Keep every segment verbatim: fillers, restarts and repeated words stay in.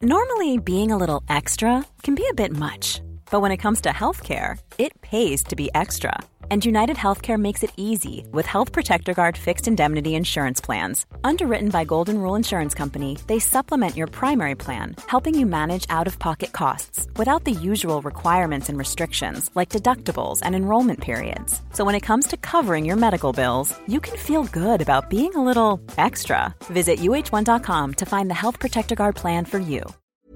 Normally, being a little extra can be a bit much, but when it comes to healthcare, it pays to be extra. And United Healthcare makes it easy with Health Protector Guard fixed indemnity insurance plans. Underwritten by Golden Rule Insurance Company, they supplement your primary plan, helping you manage out-of-pocket costs without the usual requirements and restrictions like deductibles and enrollment periods. So when it comes to covering your medical bills, you can feel good about being a little extra. Visit U H one dot com to find the Health Protector Guard plan for you.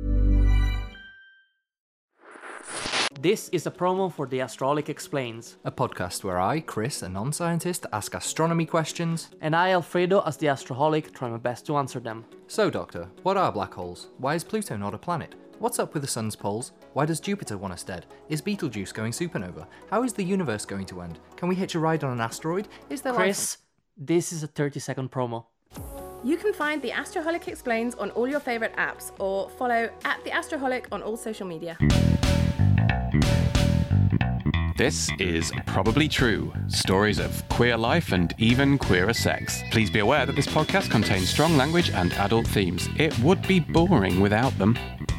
This is a promo for The Astraholic Explains, a podcast where I, Chris, a non-scientist, ask astronomy questions. And I, Alfredo, as the Astraholic, try my best to answer them. So, Doctor, what are black holes? Why is Pluto not a planet? What's up with the sun's poles? Why does Jupiter want us dead? Is Betelgeuse going supernova? How is the universe going to end? Can we hitch a ride on an asteroid? Is there Chris, life... this is a thirty-second promo. You can find The Astraholic Explains on all your favourite apps, or follow at The Astraholic on all social media. This is Probably True, stories of queer life and even queerer sex. Please be aware that this podcast contains strong language and adult themes. It would be boring without them.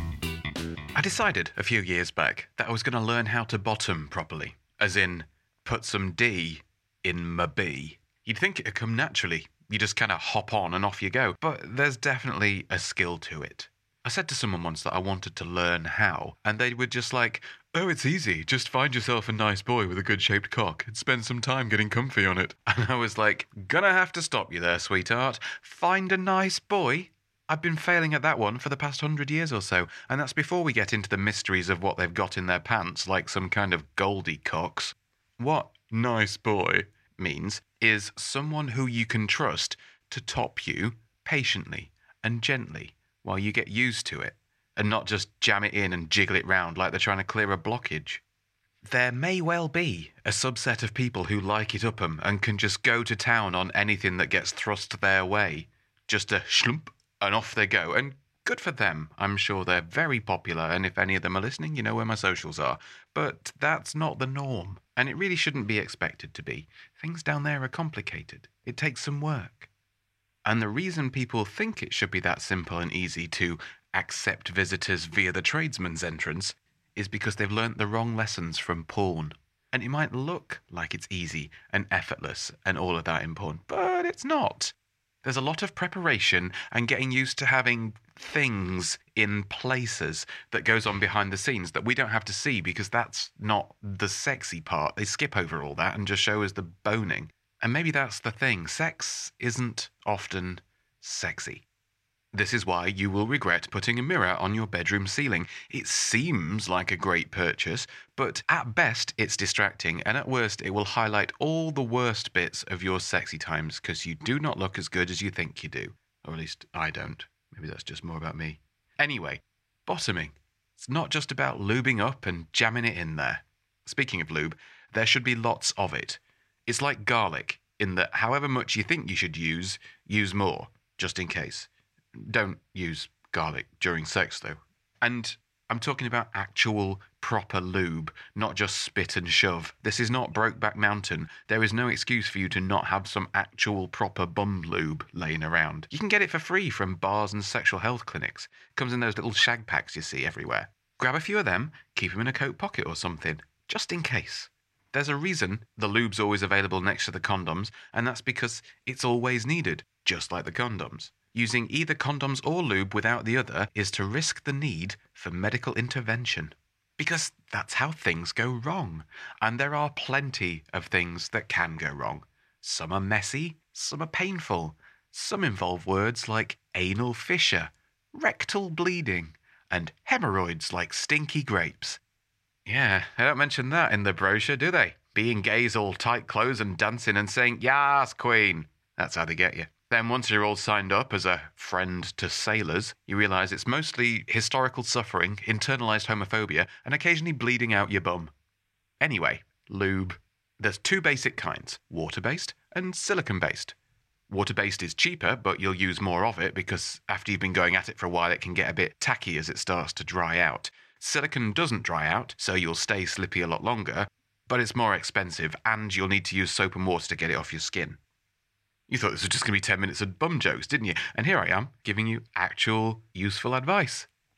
I decided a few years back that I was going to learn how to bottom properly, as in put some D in my B. You'd think it'd come naturally. You just kind of hop on and off you go. But there's definitely a skill to it. I said to someone once that I wanted to learn how, and they were just like, oh, it's easy. Just find yourself a nice boy with a good-shaped cock and spend some time getting comfy on it. And I was like, gonna have to stop you there, sweetheart. Find a nice boy? I've been failing at that one for the past hundred years or so, and that's before we get into the mysteries of what they've got in their pants, like some kind of Goldie cocks. What nice boy means is someone who you can trust to top you patiently and gently while you get used to it, and not just jam it in and jiggle it round like they're trying to clear a blockage. There may well be a subset of people who like it up 'em and can just go to town on anything that gets thrust their way. Just a schlump, and off they go. And good for them. I'm sure they're very popular, and if any of them are listening, you know where my socials are. But that's not the norm, and it really shouldn't be expected to be. Things down there are complicated. It takes some work. And the reason people think it should be that simple and easy to accept visitors via the tradesman's entrance is because they've learnt the wrong lessons from porn. And it might look like it's easy and effortless and all of that in porn, but it's not. There's a lot of preparation and getting used to having things in places that goes on behind the scenes that we don't have to see because that's not the sexy part. They skip over all that and just show us the boning. And maybe that's the thing. Sex isn't often sexy. This is why you will regret putting a mirror on your bedroom ceiling. It seems like a great purchase, but at best it's distracting, and at worst it will highlight all the worst bits of your sexy times because you do not look as good as you think you do. Or at least I don't. Maybe that's just more about me. Anyway, bottoming. It's not just about lubing up and jamming it in there. Speaking of lube, there should be lots of it. It's like garlic, in that however much you think you should use, use more, just in case. Don't use garlic during sex, though. And I'm talking about actual, proper lube, not just spit and shove. This is not Brokeback Mountain. There is no excuse for you to not have some actual, proper bum lube laying around. You can get it for free from bars and sexual health clinics. It comes in those little shag packs you see everywhere. Grab a few of them, keep them in a coat pocket or something, just in case. There's a reason the lube's always available next to the condoms, and that's because it's always needed, just like the condoms. Using either condoms or lube without the other is to risk the need for medical intervention. Because that's how things go wrong. And there are plenty of things that can go wrong. Some are messy, some are painful. Some involve words like anal fissure, rectal bleeding, and hemorrhoids like stinky grapes. Yeah, they don't mention that in the brochure, do they? Being gays all tight clothes and dancing and saying, "Yas, queen." That's how they get you. Then once you're all signed up as a friend to sailors, you realise it's mostly historical suffering, internalised homophobia, and occasionally bleeding out your bum. Anyway, lube. There's two basic kinds, water-based and silicone-based. Water-based is cheaper, but you'll use more of it because after you've been going at it for a while, it can get a bit tacky as it starts to dry out. Silicone doesn't dry out, so you'll stay slippy a lot longer, but it's more expensive, and you'll need to use soap and water to get it off your skin. You thought this was just going to be ten minutes of bum jokes, didn't you? And here I am, giving you actual, useful advice.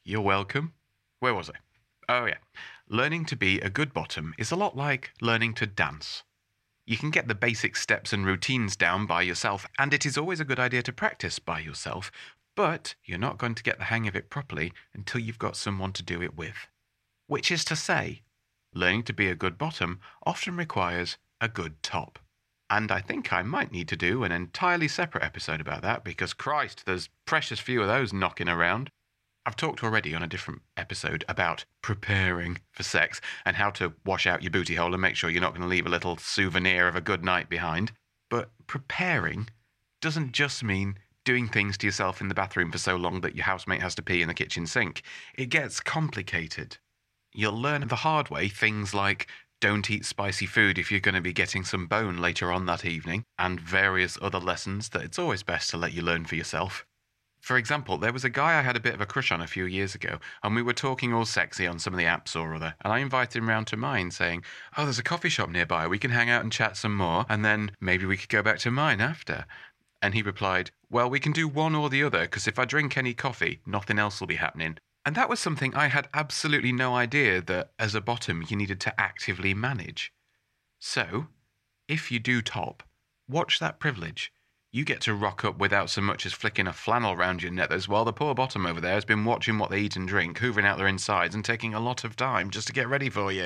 You're welcome. Where was I? Oh, yeah. Learning to be a good bottom is a lot like learning to dance. You can get the basic steps and routines down by yourself, and it is always a good idea to practice by yourself, but you're not going to get the hang of it properly until you've got someone to do it with. Which is to say, learning to be a good bottom often requires a good top. And I think I might need to do an entirely separate episode about that, because Christ, there's precious few of those knocking around. I've talked already on a different episode about preparing for sex and how to wash out your booty hole and make sure you're not going to leave a little souvenir of a good night behind. But preparing doesn't just mean doing things to yourself in the bathroom for so long that your housemate has to pee in the kitchen sink. It gets complicated. You'll learn the hard way things like don't eat spicy food if you're going to be getting some bone later on that evening, and various other lessons that it's always best to let you learn for yourself. For example, there was a guy I had a bit of a crush on a few years ago, and we were talking all sexy on some of the apps or other, and I invited him round to mine, saying, oh, there's a coffee shop nearby, we can hang out and chat some more, and then maybe we could go back to mine after. And he replied, well, we can do one or the other, because if I drink any coffee, nothing else will be happening. And that was something I had absolutely no idea that, as a bottom, you needed to actively manage. So, if you do top, watch that privilege. You get to rock up without so much as flicking a flannel round your nethers, while the poor bottom over there has been watching what they eat and drink, hoovering out their insides and taking a lot of time just to get ready for you.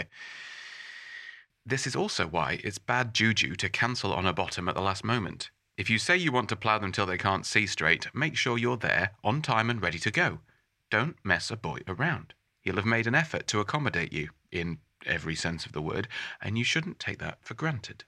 This is also why it's bad juju to cancel on a bottom at the last moment. If you say you want to plough them till they can't see straight, make sure you're there, on time and ready to go. Don't mess a boy around. He'll have made an effort to accommodate you, in every sense of the word, and you shouldn't take that for granted.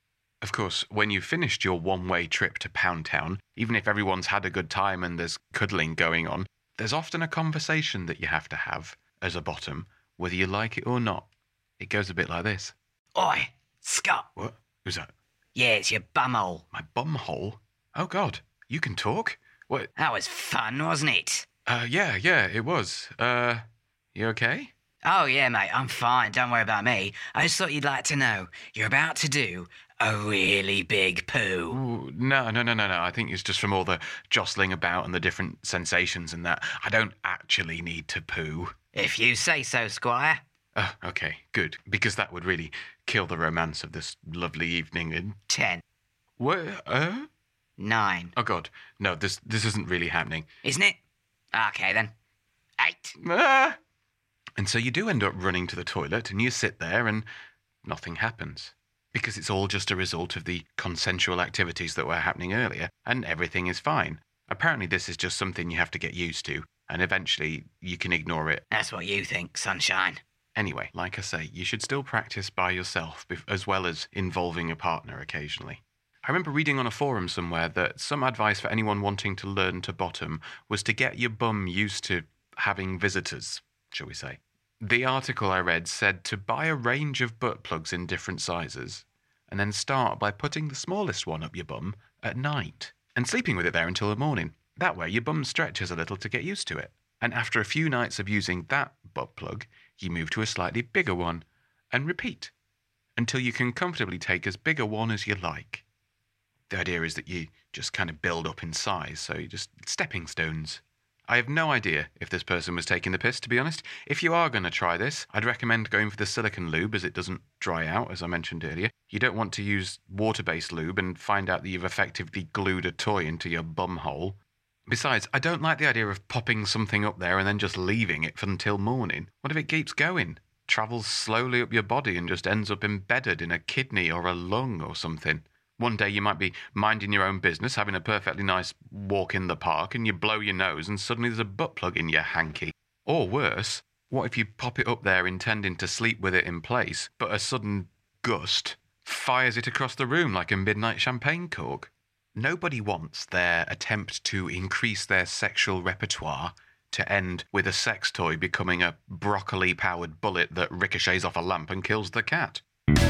Of course, when you've finished your one-way trip to Pound Town, even if everyone's had a good time and there's cuddling going on, there's often a conversation that you have to have, as a bottom, whether you like it or not. It goes a bit like this. Oi, Scott. What? Who's that? Yeah, it's your bumhole. My bumhole? Oh, God. You can talk? What? That was fun, wasn't it? Uh, yeah, yeah, it was. Uh, you okay? Oh, yeah, mate, I'm fine. Don't worry about me. I just thought you'd like to know. You're about to do a really big poo. Ooh, no, no, no, no, no. I think it's just from all the jostling about and the different sensations and that. I don't actually need to poo. If you say so, Squire. Oh, okay, good. Because that would really kill the romance of this lovely evening in... Ten. What? Uh? Nine. Oh, God. No, this this isn't really happening. Isn't it? Okay, then. Eight. Ah! And so you do end up running to the toilet and you sit there and nothing happens. Because it's all just a result of the consensual activities that were happening earlier, and everything is fine. Apparently this is just something you have to get used to, and eventually you can ignore it. That's what you think, sunshine. Anyway, like I say, you should still practice by yourself, as well as involving a partner occasionally. I remember reading on a forum somewhere that some advice for anyone wanting to learn to bottom was to get your bum used to having visitors, shall we say. The article I read said to buy a range of butt plugs in different sizes, and then start by putting the smallest one up your bum at night, and sleeping with it there until the morning. That way your bum stretches a little to get used to it. And after a few nights of using that butt plug, you move to a slightly bigger one, and repeat, until you can comfortably take as big a one as you like. The idea is that you just kind of build up in size, so you're just stepping stones. I have no idea if this person was taking the piss, to be honest. If you are going to try this, I'd recommend going for the silicone lube, as it doesn't dry out, as I mentioned earlier. You don't want to use water-based lube and find out that you've effectively glued a toy into your bum hole. Besides, I don't like the idea of popping something up there and then just leaving it for until morning. What if it keeps going? Travels slowly up your body and just ends up embedded in a kidney or a lung or something. One day you might be minding your own business, having a perfectly nice walk in the park, and you blow your nose and suddenly there's a butt plug in your hanky. Or worse, what if you pop it up there intending to sleep with it in place, but a sudden gust fires it across the room like a midnight champagne cork? Nobody wants their attempt to increase their sexual repertoire to end with a sex toy becoming a broccoli-powered bullet that ricochets off a lamp and kills the cat.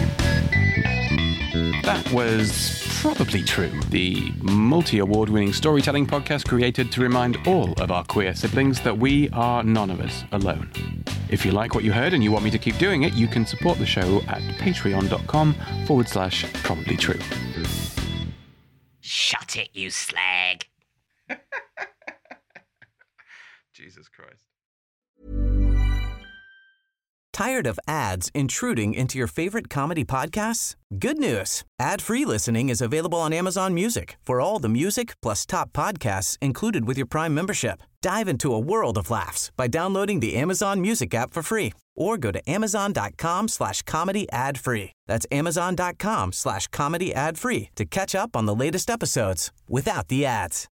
That was Probably True, the multi-award winning storytelling podcast created to remind all of our queer siblings that we are none of us alone. If you like what you heard and you want me to keep doing it, you can support the show at patreon.com forward slash probably true. Shut it, you slag. Jesus Christ. Tired of ads intruding into your favorite comedy podcasts? Good news. Ad-free listening is available on Amazon Music for all the music plus top podcasts included with your Prime membership. Dive into a world of laughs by downloading the Amazon Music app for free or go to amazon.com slash comedy ad free. That's amazon.com slash comedy ad free to catch up on the latest episodes without the ads.